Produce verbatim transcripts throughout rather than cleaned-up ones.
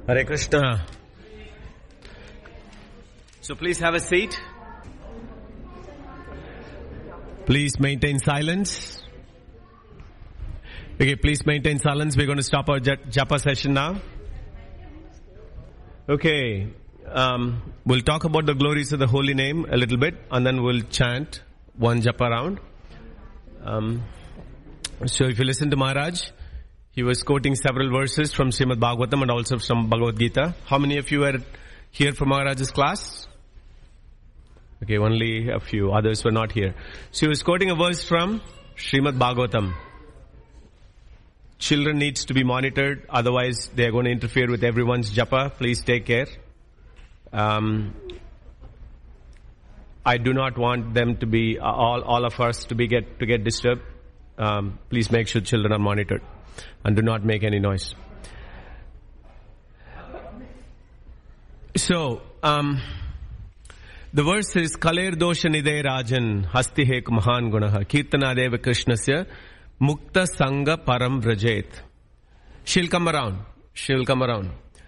Hare Krishna. So please have a seat. Please maintain silence. Okay, please maintain silence. We're going to stop our japa session now. Okay, um, we'll talk about the glories of the holy name a little bit, and then we'll chant one japa round. Um, so if you listen to Maharaj, he was quoting several verses from Srimad Bhagavatam and also from Bhagavad Gita. How many of you were here for Maharaj's class? Okay, only a few. Others were not here. So he was quoting a verse from Srimad Bhagavatam. Children needs to be monitored, otherwise they are going to interfere with everyone's japa. Please take care. Um, I do not want them to be all all of us to be get to get disturbed. Um, please make sure children are monitored and do not make any noise. So, um, the verse is Kaler dosha nide rajan hasti hek mahan gunaha kirtana deva krishnasya mukta sangha param vrajet. She'll come around. She'll come around.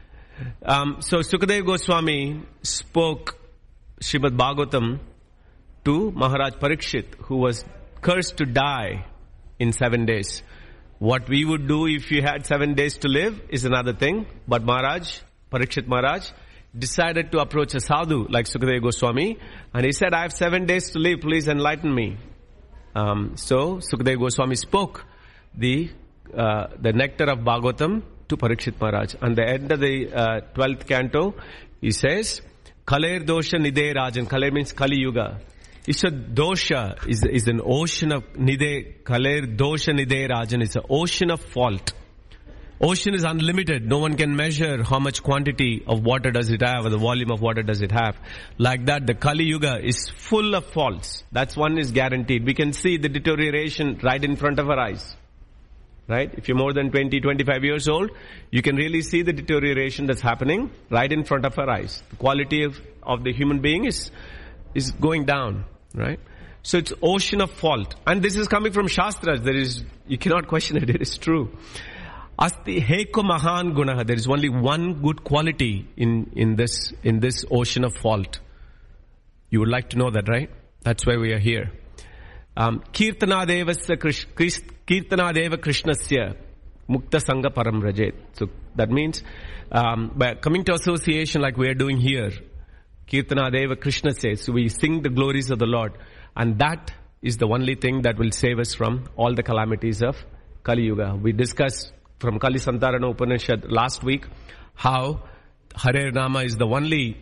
Um, so Sukadeva Goswami spoke Srimad Bhagavatam to Maharaj Parikshit, who was cursed to die in seven days. What we would do if you had seven days to live is another thing. But Maharaj, Parikshit Maharaj, decided to approach a sadhu like Sukadeva Goswami, and he said, I have seven days to live, please enlighten me. Um, so Sukadeva Goswami spoke the uh, the nectar of Bhagavatam to Parikshit Maharaj. And the end of the uh, twelfth canto, he says, Kaler dosha nide rajan. Kaler means Kali Yuga. It's a dosha, is, is an ocean of nide, Kaler dosha nide rajan is an ocean of fault. Ocean is unlimited. No one can measure how much quantity of water does it have or the volume of water does it have. Like that, the Kali Yuga is full of faults. That's one is guaranteed. We can see the deterioration right in front of our eyes. Right? If you're more than twenty, twenty-five years old, you can really see the deterioration that's happening right in front of our eyes. The quality of, of the human being is, is going down. Right? So it's ocean of fault. And this is coming from Shastras. There is, you cannot question it. It is true. Asti heko mahan gunaha. There is only one good quality in, in this, in this ocean of fault. You would like to know that, right? That's why we are here. Um, Kirtana devasya Kirtana deva Krishnasya mukta sangha param rajet. So that means, um, by coming to association like we are doing here, Kirtana deva Krishnasya. So we sing the glories of the Lord. And that is the only thing that will save us from all the calamities of Kali Yuga. We discussed from Kali Santarana Upanishad last week how Hare Rama is the only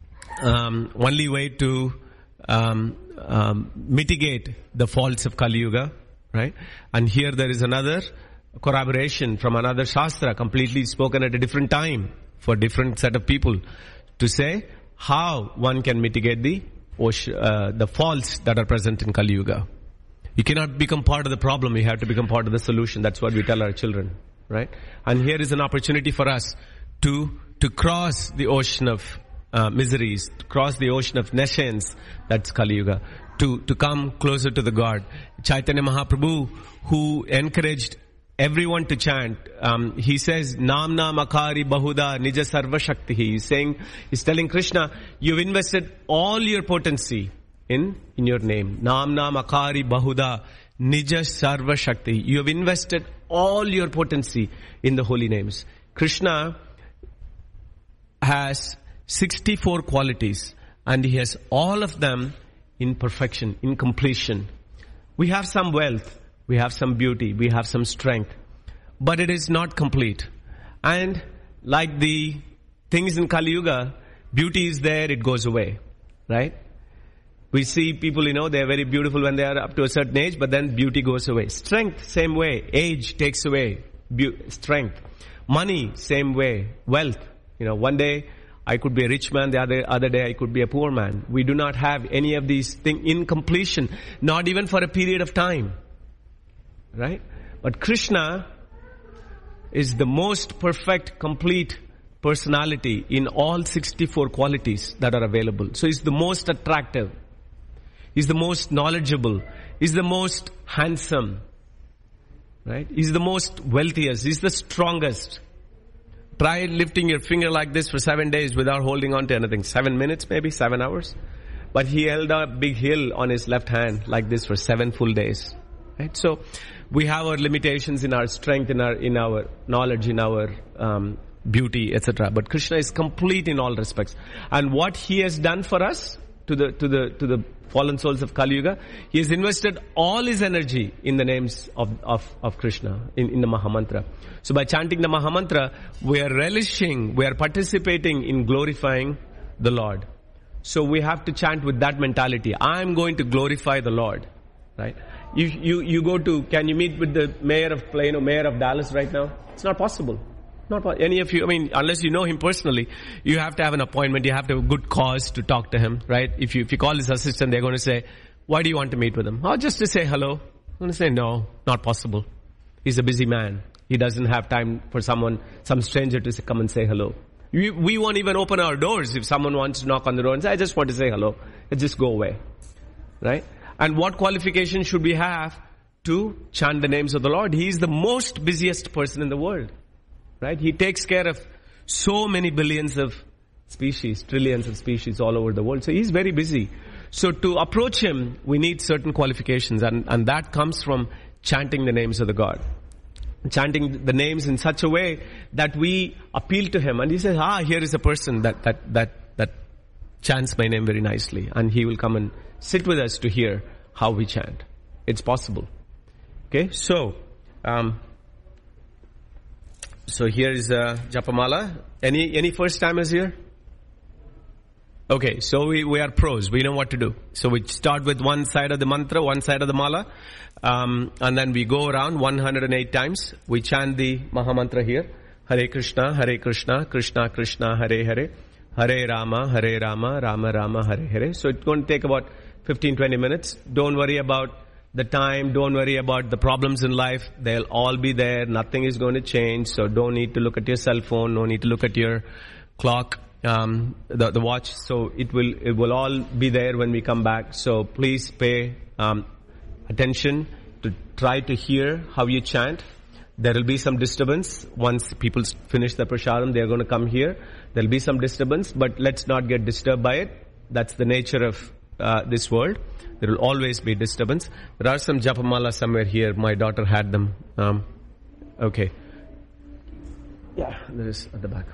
um, only way to um, um, mitigate the faults of Kali Yuga, right? And here there is another corroboration from another Shastra, completely spoken at a different time for different set of people, to say how one can mitigate the uh, the faults that are present in Kali Yuga. You cannot become part of the problem, you have to become part of the solution. That's what we tell our children. Right? And here is an opportunity for us to to cross the ocean of uh, miseries, to cross the ocean of nescience, that's Kali Yuga, to, to come closer to the God. Chaitanya Mahaprabhu, who encouraged everyone to chant, um, he says, Namna Makari Bahuda Nija Sarva Shakti. He's saying, he's telling Krishna, you've invested all your potency in, in your name. Namna Makari Bahuda Nija Sarva Shakti. You have invested all your potency in the holy names. Krishna has sixty-four qualities and he has all of them in perfection, in completion. We have some wealth, we have some beauty, we have some strength, but it is not complete. And like the things in Kali Yuga, beauty is there, it goes away. Right? We see people, you know, they are very beautiful when they are up to a certain age, but then beauty goes away. Strength, same way. Age takes away be- strength. Money, same way. Wealth, you know, one day I could be a rich man, the other other day I could be a poor man. We do not have any of these things in completion, not even for a period of time. Right? But Krishna is the most perfect, complete personality in all sixty-four qualities that are available. So he's the most attractive. He's the most knowledgeable. He's the most handsome. Right? He's the most wealthiest. He's the strongest. Try lifting your finger like this for seven days without holding on to anything. Seven minutes, maybe seven hours. But he held a big hill on his left hand like this for seven full days. Right? So we have our limitations in our strength, in our in our knowledge, in our um, beauty, et cetera. But Krishna is complete in all respects. And what he has done for us, to the to the to the fallen souls of Kali Yuga, he has invested all his energy in the names of of, of Krishna, in, in the Mahamantra. So by chanting the Mahamantra, we are relishing, we are participating in glorifying the Lord. So we have to chant with that mentality. I am going to glorify the Lord. Right? You you you go to, can you meet with the mayor of Plano, mayor of Dallas right now? It's not possible. Not any of you, I mean, unless you know him personally, you have to have an appointment. You have to have a good cause to talk to him, right? If you if you call his assistant, they're going to say, why do you want to meet with him? Oh, just to say hello. I'm going to say, no, not possible. He's a busy man. He doesn't have time for someone, some stranger to come and say hello. We, we won't even open our doors if someone wants to knock on the door and say, I just want to say hello. Let's just go away. Right? And what qualification should we have to chant the names of the Lord? He is the most busiest person in the world. Right? He takes care of so many billions of species, trillions of species all over the world. So he's very busy. So to approach him, we need certain qualifications, and, and that comes from chanting the names of the God. Chanting the names in such a way that we appeal to him. And he says, ah, here is a person that, that, that, that chants my name very nicely. And he will come and sit with us to hear how we chant. It's possible. Okay, so... Um, So here is uh, Japamala. Any any first timers here? Okay, so we, we are pros. We know what to do. So we start with one side of the mantra, one side of the mala. Um, and then we go around one hundred eight times. We chant the Mahamantra here. Hare Krishna, Hare Krishna, Krishna Krishna, Hare Hare. Hare Rama, Hare Rama, Rama Rama, Hare Hare. So it's going to take about fifteen to twenty minutes. Don't worry about the time, don't worry about the problems in life. They'll all be there. Nothing is going to change. So don't need to look at your cell phone. No need to look at your clock, um, the, the watch. So it will, it will all be there when we come back. So please pay, um, attention to try to hear how you chant. There will be some disturbance. Once people finish the prasadam, they're going to come here. There'll be some disturbance, but let's not get disturbed by it. That's the nature of uh, this world. There will always be disturbance. There are some japamala somewhere here. My daughter had them. Um, okay. Yeah, there is at the back.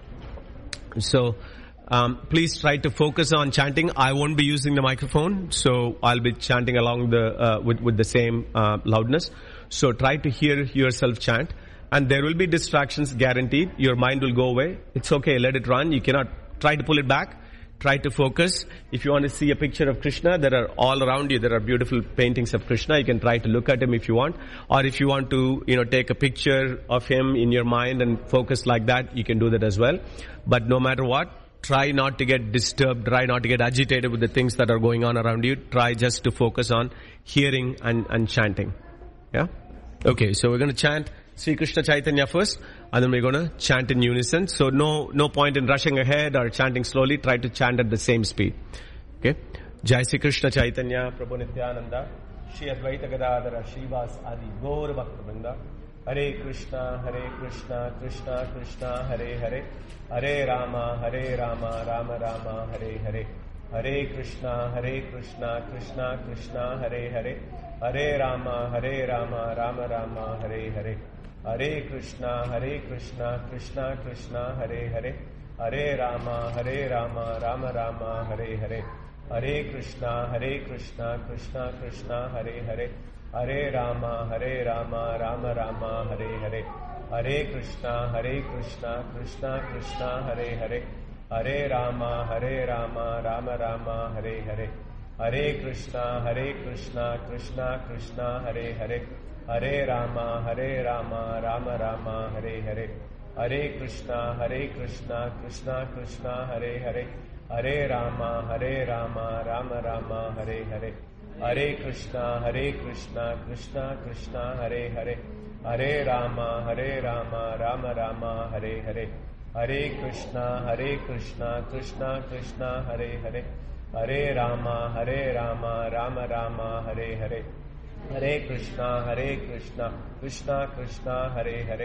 So, um, please try to focus on chanting. I won't be using the microphone, so I'll be chanting along the uh, with with the same uh, loudness. So try to hear yourself chant, and there will be distractions guaranteed. Your mind will go away. It's okay. Let it run. You cannot try to pull it back. Try to focus. If you want to see a picture of Krishna, there are all around you, there are beautiful paintings of Krishna. You can try to look at him if you want. Or if you want to, you know, take a picture of him in your mind and focus like that, you can do that as well. But no matter what, try not to get disturbed. Try not to get agitated with the things that are going on around you. Try just to focus on hearing and, and chanting. Yeah? Okay, so we're going to chant Sri Krishna Chaitanya first, and then we're going to chant in unison. So no no point in rushing ahead or chanting slowly. Try to chant at the same speed. Okay? Jai Sri Krishna Chaitanya, Prabhu Nityananda, Shri Advaita Gadadhara, Srivas Adi, Gaur Bhaktivinoda. Hare Krishna, Hare Krishna, Krishna Krishna, Hare Hare. Hare Rama, Hare Rama, Rama Rama, Hare Hare. Hare Krishna, Hare Krishna, Krishna Krishna, Hare Hare. Hare Rama, Hare Rama, Rama Rama, Hare Hare. Hare Krishna, Hare Krishna, Krishna Krishna, Hare Hare. Hare Rama, Hare Rama, Rama Rama, Hare Hare. Hare Krishna, Hare Krishna, Krishna Krishna, Hare Hare. Hare Rama, Hare Rama, Rama Rama, Hare Hare. Hare Krishna, Hare Krishna, Krishna Krishna, Hare Hare. Hare Rama, Hare Rama, Rama Rama, Hare Hare. Hare Krishna, Hare Krishna, Krishna Krishna, Hare Hare. Hare Rama, Hare Rama, Rama Rama, Hare Hare. Hare Krishna, Hare Krishna, Krishna Krishna, Hare Hare. Hare Rama, Hare Rama, Rama Rama, Hare Hare. Hare Krishna, Hare Krishna, Krishna Krishna, Hare Hare. Hare Rama, Hare Rama, Rama Rama, Hare Hare. Hare Krishna, Hare Krishna, Krishna Krishna, Hare Hare. Hare Rama, Hare Rama, Rama Rama, Hare Hare. Hare Krishna, Hare Krishna, Krishna Krishna, Hare Hare.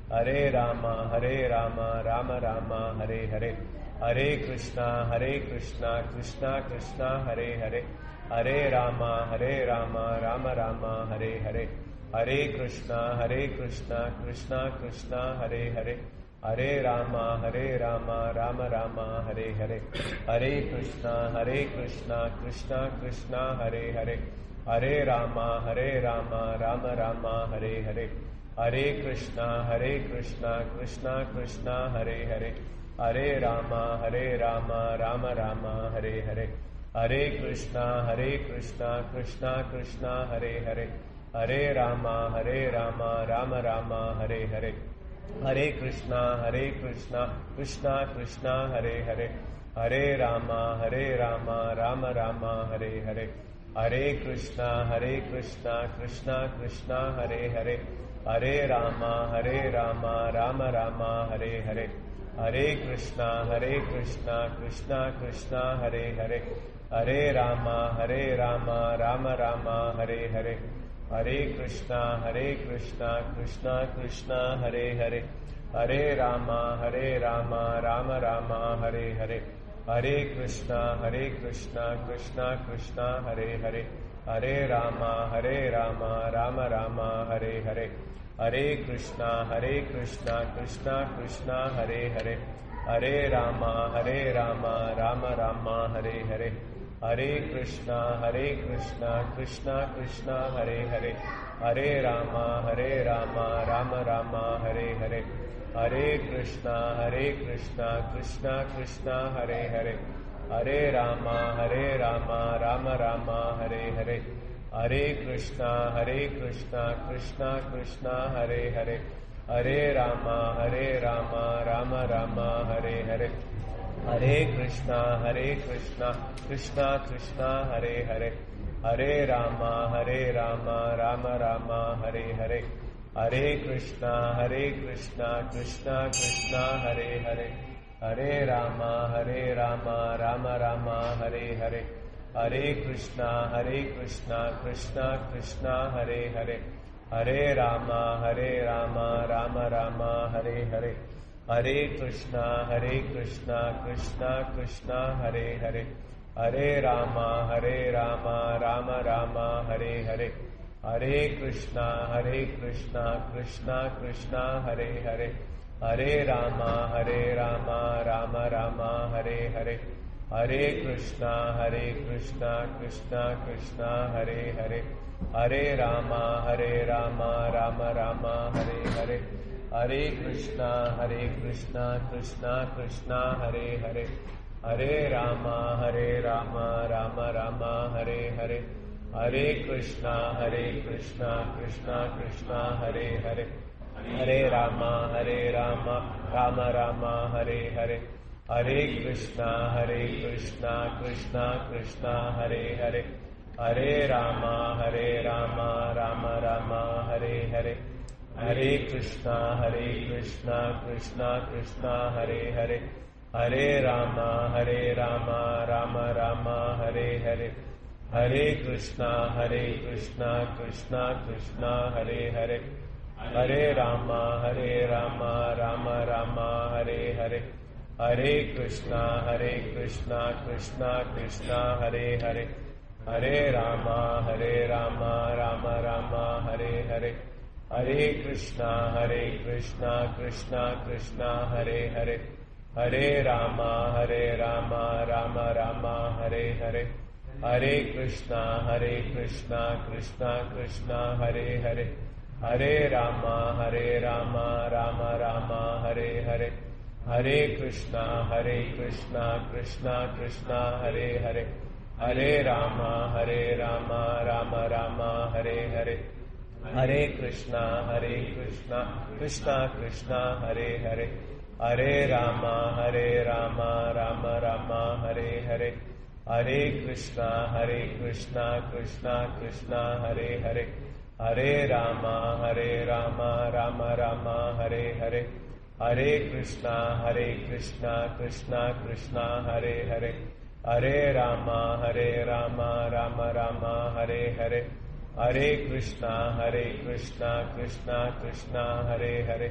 Hare Rama, Hare Rama, Rama Rama, Hare Hare. Hare Krishna, Hare Krishna, Krishna Krishna, Hare Hare. Hare Rama, Hare Rama, Rama Rama, Hare Hare. Hare Krishna, Hare Krishna, Krishna Krishna, Hare Hare. Hare Rama, Hare Rama, Rama Rama, Hare Hare. Hare Krishna, Hare Krishna, Krishna Krishna, Hare Hare. Hare Rama, Hare Rama, Rama Rama, Hare Hare. Hare Krishna, Hare Krishna, Krishna Krishna, Hare Hare. Hare Rama, Hare Rama, Rama Rama, Hare Hare. Hare Krishna, Hare Krishna, Krishna Krishna, Hare Hare. Hare Rama, Hare Rama, Rama Rama, Hare Hare. Hare Krishna, Hare Krishna, Krishna Krishna, Hare Hare. Hare Rama, Hare Rama, Rama Rama, Hare Hare. Hare Krishna, Hare Krishna, Krishna Krishna, Hare Hare. Hare Rama, Hare Rama, Rama Rama, Hare Hare. Hare Krishna, Hare Krishna, Krishna Krishna, Hare Hare. Hare Rama, Hare Rama, Rama Rama, Hare Hare. Hare Krishna, Hare Krishna, Krishna Krishna, Hare Hare. Hare Rama, Hare Rama, Rama Rama, Hare Hare. Hare Krishna, Hare Krishna, Krishna Krishna, Hare Hare. Hare Rama, Hare Rama, Rama Rama, Hare Hare. Hare Krishna, Hare Krishna, Krishna Krishna, Hare Hare. Hare Rama, Hare Rama, Rama Rama, Hare Hare. Hare Krishna, Hare Krishna, Krishna Krishna, Hare Hare. Hare Rama, Hare Rama, Rama Rama, Hare Hare. Hare Krishna, Hare Krishna, Krishna Krishna, Hare Hare. Hare Rama, Hare Rama, Rama Rama, Hare Hare. Hare Krishna, Hare Krishna, Krishna Krishna, Hare Hare. Hare Rama, Hare Rama, Rama Rama, Hare Hare. Hare Krishna, Hare Krishna, Krishna Krishna, Hare Hare. Hare Rama, Hare Rama, Rama Rama, Hare Hare. Hare Krishna, Hare Krishna, Krishna Krishna, Hare Hare. Hare Rama, Hare Rama, Rama Rama, Hare Hare. Hare Krishna, Hare Krishna, Krishna Krishna, Hare Hare. Hare Rama, Hare Rama, Rama Rama, Hare Hare. Hare Krishna, Hare Krishna, Krishna Krishna, Hare Hare. Hare Rama, Hare Rama, Rama Rama, Hare Hare. Hare Krishna, Hare Krishna, Krishna Krishna, Hare Hare. Hare Rama, Hare Rama, Rama Rama, Hare Hare. Hare Krishna, Hare Krishna, Krishna Krishna, Hare Hare. Hare Rama, Hare Rama, Rama Rama, Hare Hare. Hare Krishna, Hare Krishna, Krishna Krishna, Hare Hare. Hare Rama, Hare Rama, Rama Rama, Hare Hare. Hare Krishna, Hare Krishna, Krishna Krishna, Hare Hare. Hare Rama, Hare Rama, Rama Rama, Hare Hare. Hare Krishna, Hare Krishna, Krishna Krishna, Hare Hare. Hare Rama, Hare Rama, Rama Rama, Hare Hare. Hare Krishna, Hare Krishna, Krishna Krishna, Hare Hare. Hare Rama, Hare Rama, Rama Rama, Hare Hare. Hare Krishna, Hare Krishna, Krishna Krishna, Hare Hare. Hare Rama, Hare Rama, Rama Rama, Hare Hare. Hare Krishna, Hare Krishna, Krishna Krishna, Hare Hare. Hare Rama, Hare Rama, Rama Rama, Hare Hare. Hare Krishna, Hare Krishna, Krishna Krishna, Hare Hare. Hare Rama, Hare Rama, Rama Rama, Hare Hare. Hare Krishna, Hare Krishna, Krishna Krishna, Hare Hare. Hare Rama, Hare Rama, Rama Rama, Hare Hare. Hare Krishna, Hare Krishna, Krishna Krishna, Hare Hare. Hare Rama, Hare Rama, Rama Rama, Hare Hare. Hare Krishna, Hare Krishna, Krishna Krishna, Hare Hare. Hare Rama, Hare Rama, Rama Rama, Hare Hare. Hare Krishna, Hare Krishna, Krishna Krishna, Hare Hare. Hare Rama, Hare Rama, Rama Rama, Hare Hare. Hare Krishna, Hare Krishna, Krishna Krishna, Hare Hare. Hare Rama, Hare Rama, Rama Rama, Hare Hare. Hare Krishna, Hare Krishna, Krishna Krishna, Hare Hare.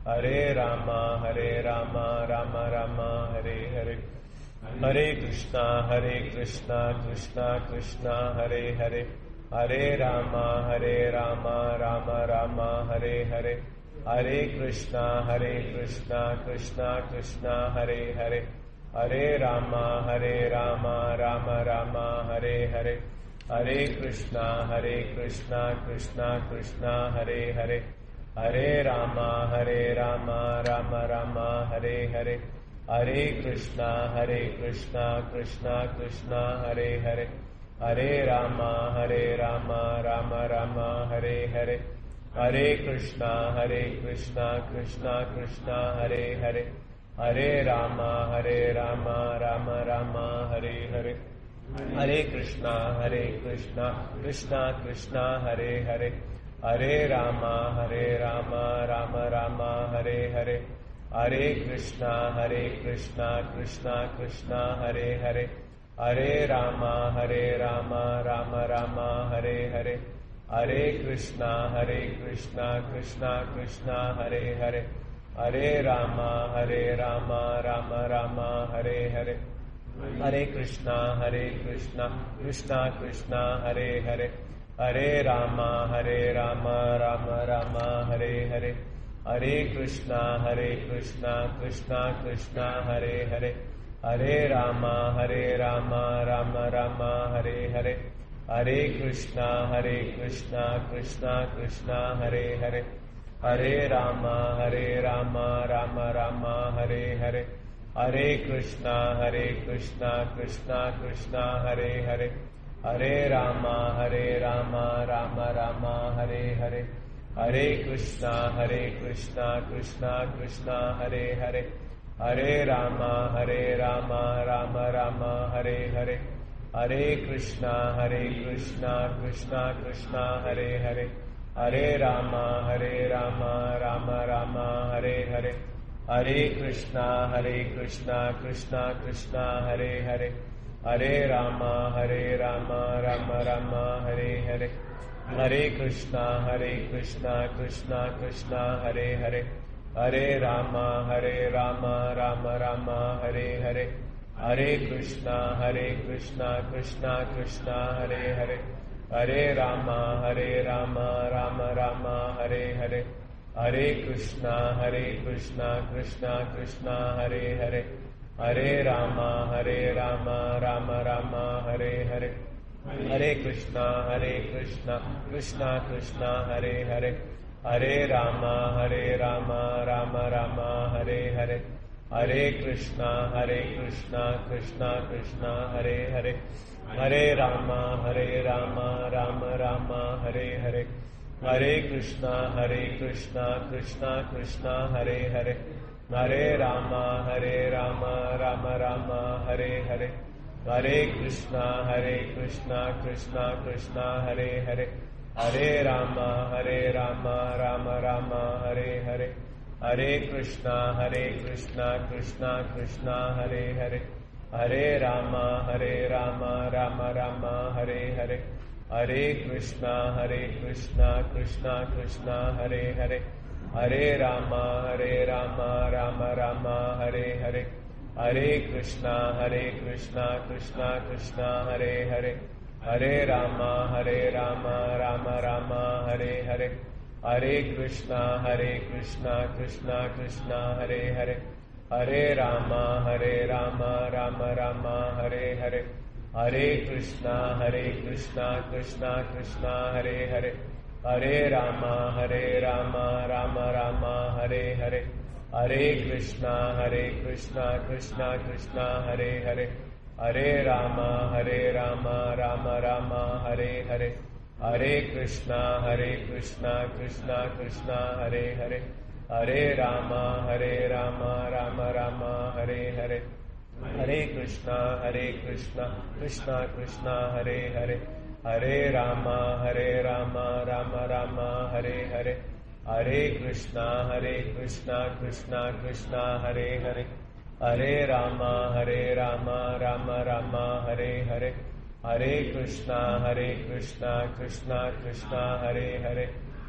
Hare Rama, Hare Rama, Rama Rama, Hare Hare. Hare Krishna, Hare Krishna, Krishna Krishna, Hare Hare. Hare Rama, Hare Rama, Rama Rama, Hare Hare. Hare Krishna, Hare Krishna, Krishna Krishna, Hare Hare. Hare Rama, Hare Rama, Rama Rama, Hare Hare. Hare Krishna, Hare Krishna, Krishna Krishna, Hare Hare. Hare Rama, Hare Rama, Rama Rama, Hare Hare. Hare Krishna, Hare Krishna, Krishna Krishna, Hare Hare. Hare Rama, Hare Rama, Rama Rama, Hare Hare. Hare Krishna, Hare Krishna, Krishna Krishna, Hare Hare. Hare Rama, Hare Rama, Rama Rama, Hare Hare. Hare Krishna, Hare Krishna, Krishna Krishna, Hare Hare. Hare Rama, Hare Rama, Rama Rama, Hare Hare. Hare Krishna, Hare Krishna, Krishna Krishna, Hare Hare. Hare Rama, Hare Rama, Rama Rama, Hare Hare. Hare Krishna, Hare Krishna, Krishna Krishna, Hare Hare. Hare Rama, Hare Rama, Rama Rama, Hare Hare. Hare Krishna, Hare Krishna, Krishna Krishna, Hare Hare. Hare Rama, Hare Rama, Rama Rama, Hare Hare. Hare Krishna, Hare Krishna, Krishna Krishna, Hare Hare. Hare Rama, Hare Rama, Rama Rama, Hare Hare. Hare Krishna, Hare Krishna, Krishna Krishna, Hare Hare. Hare Rama, Hare Rama, Rama Rama, Hare Hare. Hare Krishna, Hare Krishna, Krishna Krishna, Hare Hare. Hare Rama, Hare Rama, Rama Rama, Hare Hare. Hare Krishna, Hare Krishna, Krishna Krishna, Hare Hare. Hare Rama, Hare Rama, Rama Rama, Hare Hare. Hare Krishna, Hare Krishna, Krishna Krishna, Hare Hare. Hare Rama, Hare Rama, Rama Rama, Hare Hare. Hare Krishna, Hare Krishna, Krishna Krishna, Hare Hare. Hare Rama, Hare Rama, Rama Rama, Hare Hare. Hare Krishna, Hare Krishna, Krishna Krishna, Hare Hare. Hare Rama, Hare Rama, Rama Rama, Hare Hare. Hare Krishna, Hare Krishna, Krishna Krishna, Hare Hare. Hare Rama, Hare Rama, Rama Rama, Hare Hare. Hare Krishna, Hare Krishna, Krishna Krishna, Hare Hare. Hare Rama, Hare Rama, Rama Rama, Hare Hare. Hare Krishna, Hare Krishna, Krishna Krishna, Hare Hare. Hare Rama, Hare Rama, Rama Rama, Hare Hare. Hare Krishna, Hare Krishna, Krishna Krishna, Hare Hare. Hare Rama, Hare Rama, Rama Rama, Hare Hare. Hare Krishna, Hare Krishna, Krishna Krishna, Hare Hare. Hare Rama, Hare Rama, Rama Rama, Hare Hare. Hare Krishna, Hare Krishna, Krishna Krishna, Hare Hare. Hare Rama, Hare Rama, Rama Rama, Hare Hare. Hare Krishna, Hare Krishna, Krishna Krishna, Hare Hare. Hare Rama, Hare Rama, Rama Rama, Hare Hare. Hare Krishna, Hare Krishna, Krishna Krishna, Hare Hare. Hare Rama, Hare Rama, Rama Rama, Hare Hare. Hare Krishna, Hare Krishna, Krishna Krishna, Hare Hare. Hare Rama, Hare Rama, Rama Rama, Hare Hare. Hare Krishna, Hare Krishna, Krishna Krishna, Hare Hare. Hare Rama, Hare Rama, Rama Rama, Hare Hare. Hare Krishna, Hare Krishna, Krishna Krishna, Hare Hare. Hare Rama, Hare Rama, Rama Rama, Hare Hare. Hare Krishna, Hare Krishna, Krishna Krishna, Hare Hare. Hare Rama, Hare Rama, Rama Rama, Hare Hare. Hare Krishna, Hare Krishna, Krishna Krishna, Hare Hare. Hare Rama, Hare Rama, Rama Rama, Hare Hare. Hare Krishna, Hare Krishna, Krishna Krishna, Hare Hare. Hare Rama, Hare Rama, Rama Rama, Hare Hare. Hare Krishna, Hare Krishna, Krishna Krishna, Hare Hare. Hare Rama, Hare Rama, Rama Rama, Hare Hare. Hare Krishna, Hare Krishna, Krishna Krishna, Hare Hare.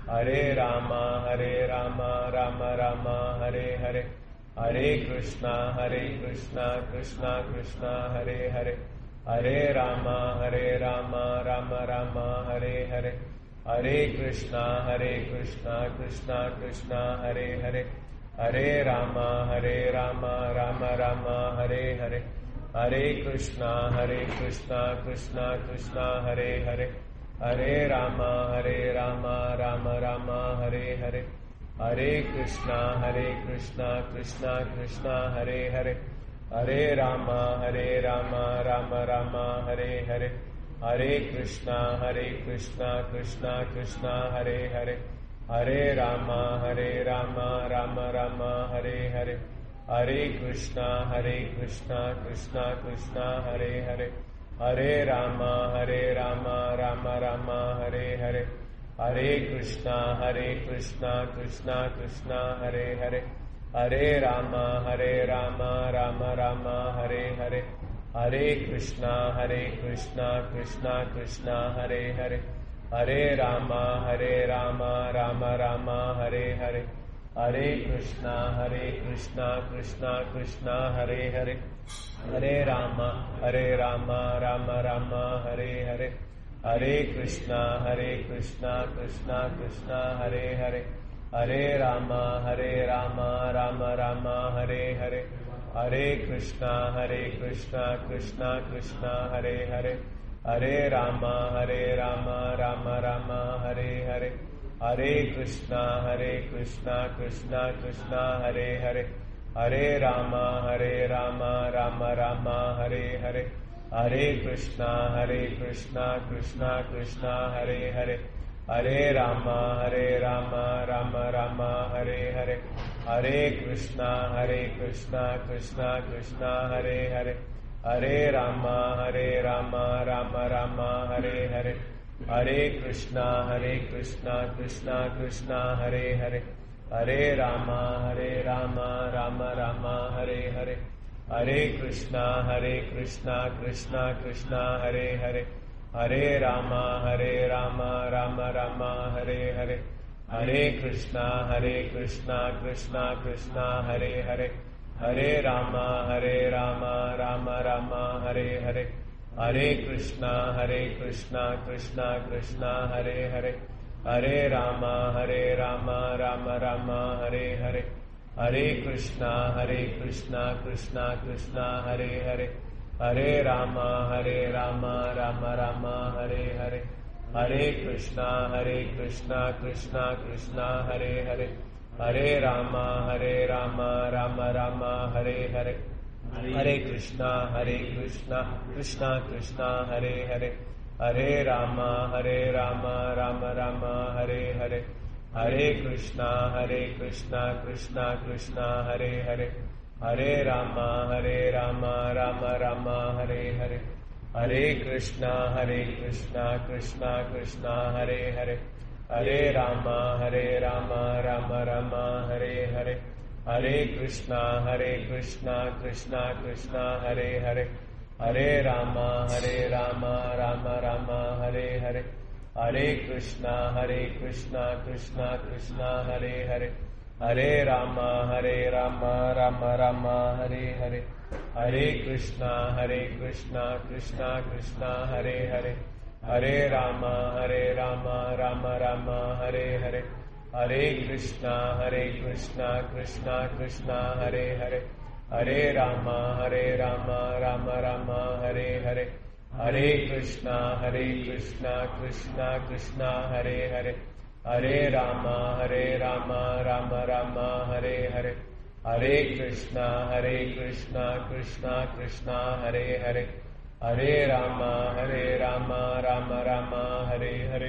Hare Rama Hare Rama Ram Ram Hare Hare Hare Krishna Hare Krishna Krishna Krishna Hare Hare Hare Rama Hare Rama Ram Ram Hare Hare Hare Krishna Hare Krishna Krishna Krishna Hare Hare Hare Rama Hare Rama Ram Ram Hare Hare Hare Krishna Hare Krishna Krishna Krishna Hare Hare Hare Rama Hare Rama Ram Ram Hare Hare Hare Krishna Hare Krishna Krishna Krishna Hare Hare Hare Rama Hare Rama Ram Ram Hare Hare Hare Krishna Hare Krishna Krishna Krishna Hare Hare Hare Rama Hare Rama Ram Ram Hare Hare Hare Krishna Hare Krishna Krishna Krishna Hare Hare Hare Rama Hare Rama Ram Ram Hare Hare Hare Krishna Hare Krishna Krishna Krishna Hare Hare Hare Rama Hare Rama Ram Ram Hare Hare Hare Krishna Hare Krishna Krishna Krishna Hare Hare Hare Rama Hare Rama Ram Ram Hare Hare Hare Krishna Hare Krishna Krishna Krishna Hare Hare Hare Rama Hare Rama Ram Ram Hare Hare Hare Krishna Hare Krishna Krishna Krishna Hare Hare Hare Rama Hare Rama Ram Ram Hare Hare Hare Krishna Hare Krishna Krishna Krishna Hare Hare Hare Rama Hare Rama Ram Ram Hare Hare Hare Krishna Hare Krishna Krishna Krishna Hare Hare Hare Rama Hare Rama Ram Ram Hare Hare Hare Krishna Hare Krishna Krishna Krishna Hare Hare Hare Rama Hare Rama Ram Ram Hare Hare Hare Krishna Hare Krishna Krishna Krishna Hare Hare Hare Rama Hare Rama Ram Ram Hare Hare Hare Krishna Hare Krishna Krishna Krishna Hare Hare Hare Rama Hare Rama Ram Ram Hare Hare Hare Krishna Hare Krishna Krishna Krishna Hare Hare Hare Rama Hare Rama Ram Ram Hare Hare Hare Krishna Hare Krishna Krishna Krishna Hare Hare Hare Rama Hare Rama Ram Ram Hare Hare Hare Krishna Hare Krishna Krishna Krishna Hare Hare Hare Rama Hare Rama Ram Ram Hare Hare Hare Krishna Hare Krishna Krishna Krishna Hare Hare Hare Rama Hare Rama Ram Ram Hare Hare Hare Krishna Hare Krishna Krishna Krishna Hare Hare Hare Rama Hare Rama Ram Ram Hare Hare Hare Krishna Hare Krishna Krishna Krishna Hare Hare Hare Rama Hare Rama Ram Ram Hare Hare Hare Krishna Hare Krishna Krishna Krishna Hare Hare Hare Rama Hare Rama Ram Ram Hare Hare Hare Krishna Hare Krishna Krishna Krishna Hare Hare Hare Rama Hare Rama Ram Ram Hare Hare Hare Krishna Hare Krishna Krishna Krishna Hare Hare Hare Rama Hare Rama Ram Ram Hare Hare Hare Krishna Hare Krishna Krishna Krishna Hare Hare Hare Rama Hare Rama Ram Ram Hare Hare Hare Krishna Hare Krishna Krishna Krishna Hare Hare Hare Rama Hare Rama Ram Ram Hare Hare Hare Krishna Hare Krishna Krishna Krishna Hare Hare Hare Rama Hare Rama Ram Ram Hare Hare Hare Krishna Hare Krishna Krishna Krishna Hare Hare Hare Rama Hare Rama Ram Ram Hare Hare Hare Krishna Hare Krishna Krishna Krishna Hare Hare Hare Rama Hare Rama Ram Ram Hare Hare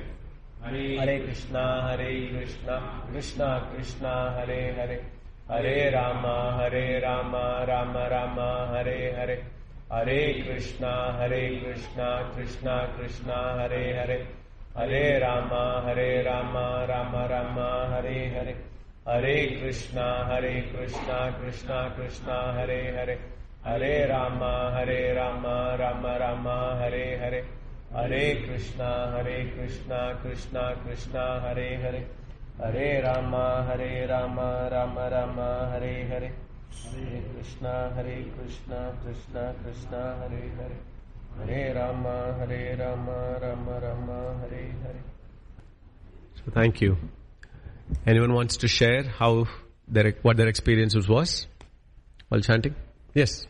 Hare Krishna Hare Krishna Krishna Krishna Hare Hare Hare Rama Hare Rama Ram Ram Hare Hare Hare Krishna Hare Krishna Krishna Krishna Hare Hare Hare Rama Hare Rama Ram Ram Hare Hare Hare Krishna Hare Krishna Krishna Krishna Hare Hare Hare Rama Hare Rama Ram Ram Hare Hare Hare Krishna Hare Krishna Krishna Krishna Hare Hare Hare Rama, Hare Rama, Rama Rama, Hare Hare. Hare Krishna, Hare Krishna, Krishna Krishna, Hare Hare. Hare Rama, Hare Rama, Rama Rama, Hare Hare. So thank you. Anyone wants to share how their what their experiences was while chanting? Yes.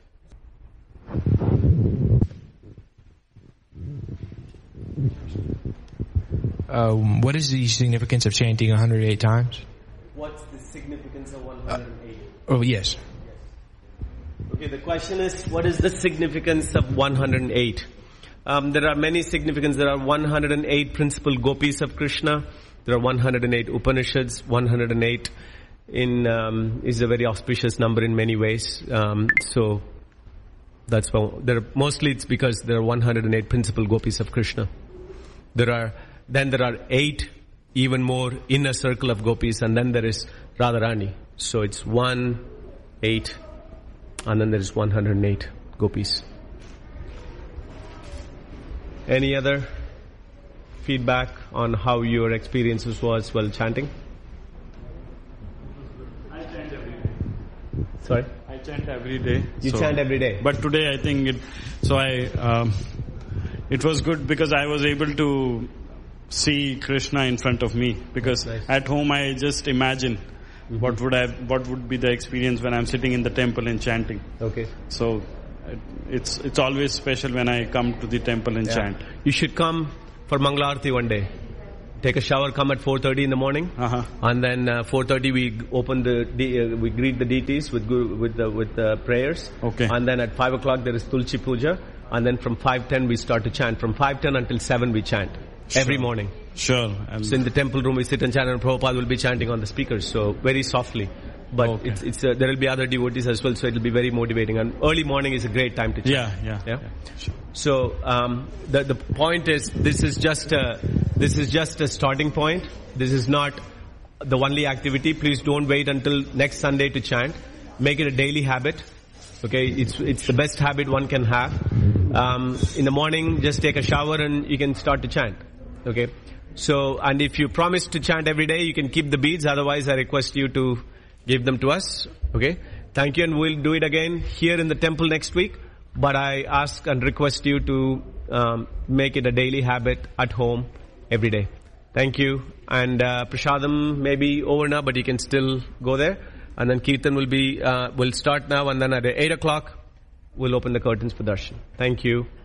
Um, what is the significance of chanting one hundred eight times? What's the significance of one hundred eight? Uh, oh, yes. Okay, the question is, what is the significance of one hundred eight? Um, there are many significances. There are one hundred eight principal gopis of Krishna. There are one hundred eight Upanishads. one hundred eight in um, is a very auspicious number in many ways. Um, so that's why there are, mostly it's because there are one hundred eight principal gopis of Krishna. There are then there are eight even more inner circle of gopis, and then there is Radharani. So it's one, eight, and then there is one hundred eight gopis. Any other feedback on how your experiences was while chanting? I chant every day. Sorry? I chant every day. You so, chant every day? But today I think it, so I, um, it was good because I was able to see Krishna in front of me, because nice. At home I just imagine mm-hmm. what would I, what would be the experience when I'm sitting in the temple and chanting. Okay. So it's it's always special when I come to the temple and yeah. chant. You should come for Mangalarti one day. Take a shower, come at four thirty in the morning, uh-huh. and then uh, four thirty we open the de- uh, we greet the deities with guru, with the with the prayers. Okay. And then at five o'clock there is Tulsi Puja, and then from five ten we start to chant. From five ten until seven we chant Sure. every morning. Sure. And So in the temple room we sit and chant, and Prabhupada will be chanting on the speakers, so very softly. But okay. it's, it's uh, there will be other devotees as well, so it will be very motivating. And early morning is a great time to chant. Yeah, yeah, yeah. yeah. Sure. So um, the the point is, this is just a this is just a starting point. This is not the only activity. Please don't wait until next Sunday to chant. Make it a daily habit. Okay, it's it's the best habit one can have. Um, in the morning, just take a shower and you can start to chant. Okay, so and if you promise to chant every day, you can keep the beads. Otherwise, I request you to give them to us. Okay, thank you, and we'll do it again here in the temple next week. But I ask and request you to um, make it a daily habit at home every day. Thank you. And uh, Prashadam may be over now, but you can still go there. And then Kirtan will be uh, will start now, and then at eight o'clock we'll open the curtains for darshan. Thank you.